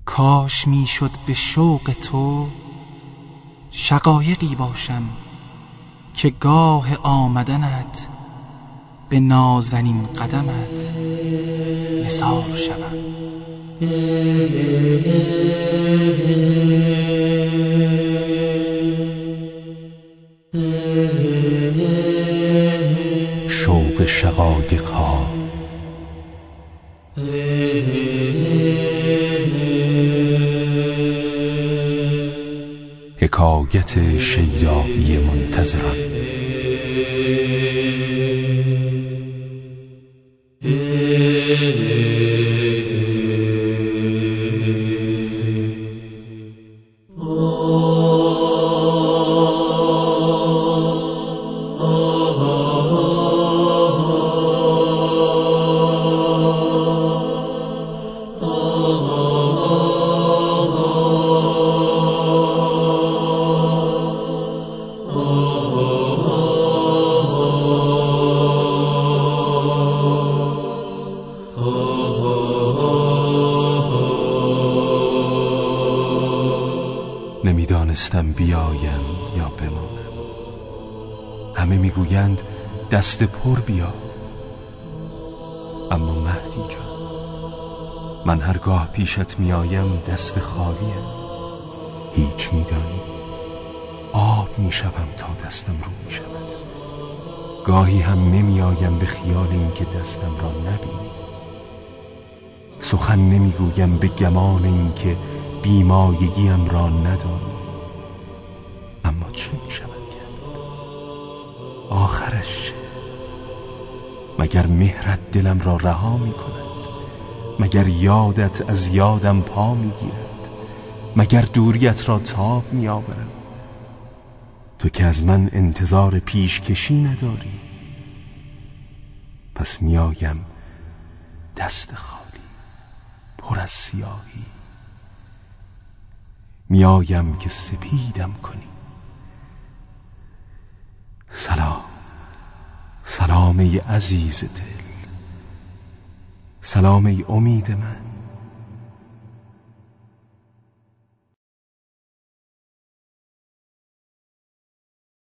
کاش میشد به شوق تو شقایقی باشم که گاه آمدنت به نازنین قدمت نثار شوم. شوق شقایق‌ها حکایت شیدایی منتظران. نمیدانستم بیایم یا بمانم. همه میگویند دست پر بیا، اما مهدی جان، من هرگاه پیشت میایم دست خالیم. هیچ میدانی آب میشوم تا دستم رو میشود. گاهی هم نمیایم به خیال اینکه دستم را نبینی. سخن نمیگویم به گمان اینکه بیمایگیم را ندانی. اما چه می شود کرد؟ آخرش چه؟ مگر مهرت دلم را رها می کند؟ مگر یادت از یادم پا می گیرد؟ مگر دوریت را تاب می آورم؟ تو که از من انتظار پیشکشی نداری. پس می آیم دست خالی پر از سیاهی. میایم که سپیدم کنی. سلام، سلام ای عزیز دل، سلام ای امید من.